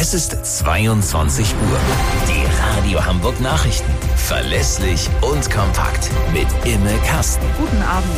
Es ist 22 Uhr. Die Radio Hamburg Nachrichten. Verlässlich und kompakt mit Imme Kasten. Guten Abend.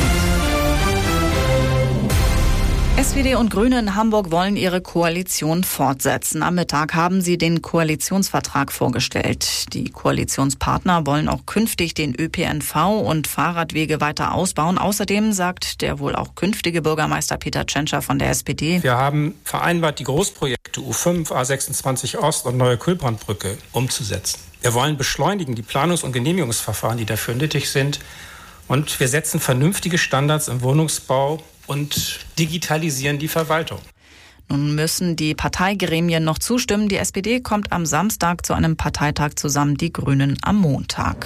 SPD und Grüne in Hamburg wollen ihre Koalition fortsetzen. Am Mittag haben sie den Koalitionsvertrag vorgestellt. Die Koalitionspartner wollen auch künftig den ÖPNV und Fahrradwege weiter ausbauen. Außerdem sagt der wohl auch künftige Bürgermeister Peter Tschentscher von der SPD: Wir haben vereinbart, die Großprojekte U5, A26 Ost und Neue Kühlbrandbrücke umzusetzen. Wir wollen beschleunigen die Planungs- und Genehmigungsverfahren, die dafür nötig sind. Und wir setzen vernünftige Standards im Wohnungsbau und digitalisieren die Verwaltung. Nun müssen die Parteigremien noch zustimmen. Die SPD kommt am Samstag zu einem Parteitag zusammen, die Grünen am Montag.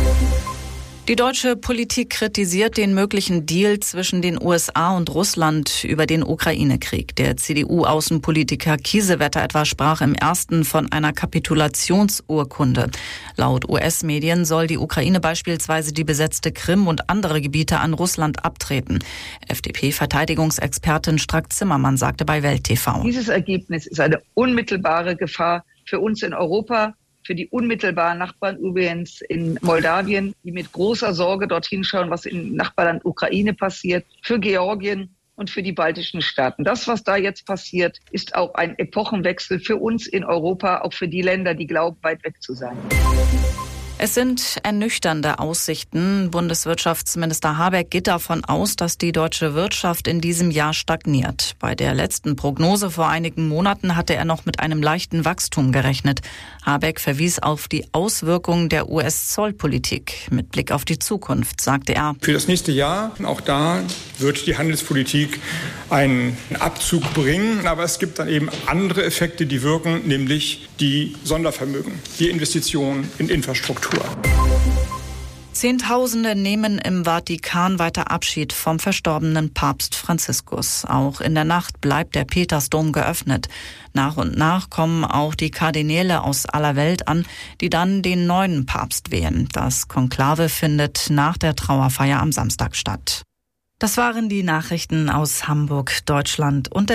Die deutsche Politik kritisiert den möglichen Deal zwischen den USA und Russland über den Ukraine-Krieg. Der CDU-Außenpolitiker Kiesewetter etwa sprach im ersten von einer Kapitulationsurkunde. Laut US-Medien soll die Ukraine beispielsweise die besetzte Krim und andere Gebiete an Russland abtreten. FDP-Verteidigungsexpertin Strack-Zimmermann sagte bei Welt TV: Dieses Ergebnis ist eine unmittelbare Gefahr für uns in Europa, für die unmittelbaren Nachbarn übrigens in Moldawien, die mit großer Sorge dorthin schauen, was im Nachbarland Ukraine passiert, für Georgien und für die baltischen Staaten. Das, was da jetzt passiert, ist auch ein Epochenwechsel für uns in Europa, auch für die Länder, die glauben, weit weg zu sein. Es sind ernüchternde Aussichten. Bundeswirtschaftsminister Habeck geht davon aus, dass die deutsche Wirtschaft in diesem Jahr stagniert. Bei der letzten Prognose vor einigen Monaten hatte er noch mit einem leichten Wachstum gerechnet. Habeck verwies auf die Auswirkungen der US-Zollpolitik. Mit Blick auf die Zukunft, sagte er: Für das nächste Jahr, auch da wird die Handelspolitik einen Abzug bringen. Aber es gibt dann eben andere Effekte, die wirken, nämlich die Sondervermögen, die Investitionen in Infrastruktur. Zehntausende nehmen im Vatikan weiter Abschied vom verstorbenen Papst Franziskus. Auch in der Nacht bleibt der Petersdom geöffnet. Nach und nach kommen auch die Kardinäle aus aller Welt an, die dann den neuen Papst wählen. Das Konklave findet nach der Trauerfeier am Samstag statt. Das waren die Nachrichten aus Hamburg, Deutschland und der